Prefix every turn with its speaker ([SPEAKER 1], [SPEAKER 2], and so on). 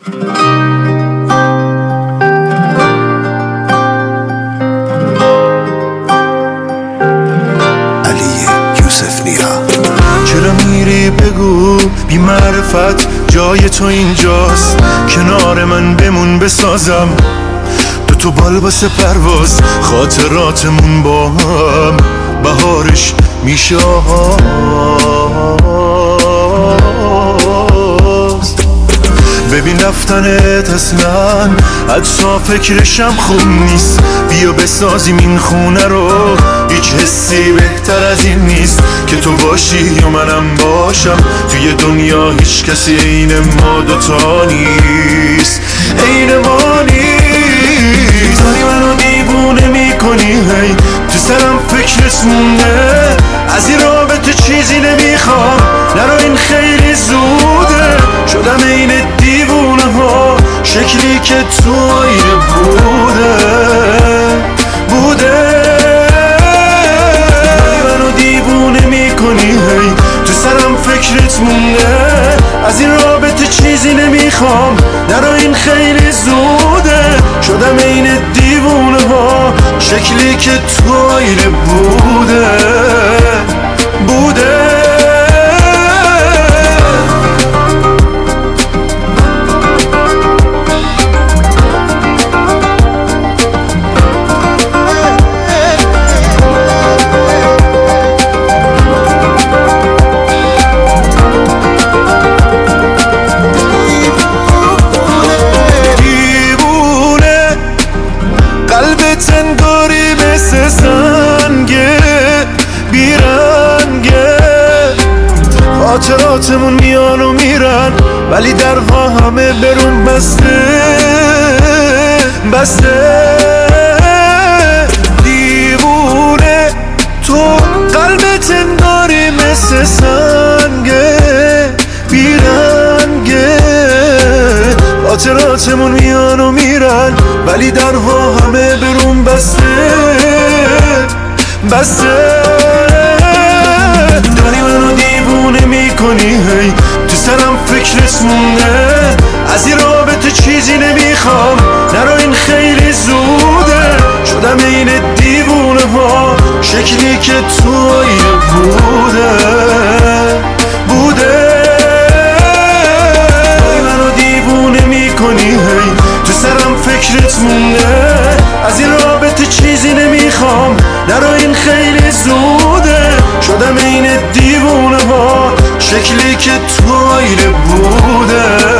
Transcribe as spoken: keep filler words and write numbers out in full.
[SPEAKER 1] چرا میری بگو بی معرفت جای تو اینجاست، کنار من بمون بسازم دو تو بال واسه پرواز، خاطراتمون با هم بهارش میشه آغاز. ببین رفتنت اصلا حتی فکرشم خوب نیست، بیا بسازیم این خونه رو، هیچ حسی بهتر از این نیست که تو باشی و منم باشم، توی دنیا هیچ کسی عین ما دوتا نیست، عین ما نیست. داری منو دیوونه میکنی هی، تو سرم فکرت مونده، از این رابطه چیزی نمیخوام، نرو این خیلی زوده، شدم عین دیوونه ها، شکلی که تو آینه بوده بوده. منو دیوونه میکنی هی، تو سرم فکرت مونده، از این رابطه چیزی نمیخوام، نرو این خیلی زوده، شدم عین دیوونه ها، شکلی که تو آینه بوده بوده. انگاری مثل سنگه بیرنگه، خاطراتمون میان و میرن ولی درها همه برون بسته بسته. دیوونه تو قلبت انگاری مثل سنگه بیرنگه، خاطراتمون میان و میرن ولی درها همه برون بسته بسته. داری منو دیوونه میکنی هی، تو سرم فکرت مونده، از این رابطه چیزی نمیخوام، نرو این خیلی زوده، شدم عین دیوونه ها، شکلی که تو آینه بوده بوده. داری منو دیوونه میکنی هی، تو سرم فکرت مونده، از این رابطه چیزی نمیخوام، نرو این خیلی زوده، شدم عین دیوونه ها، شکلی که تو آینه بوده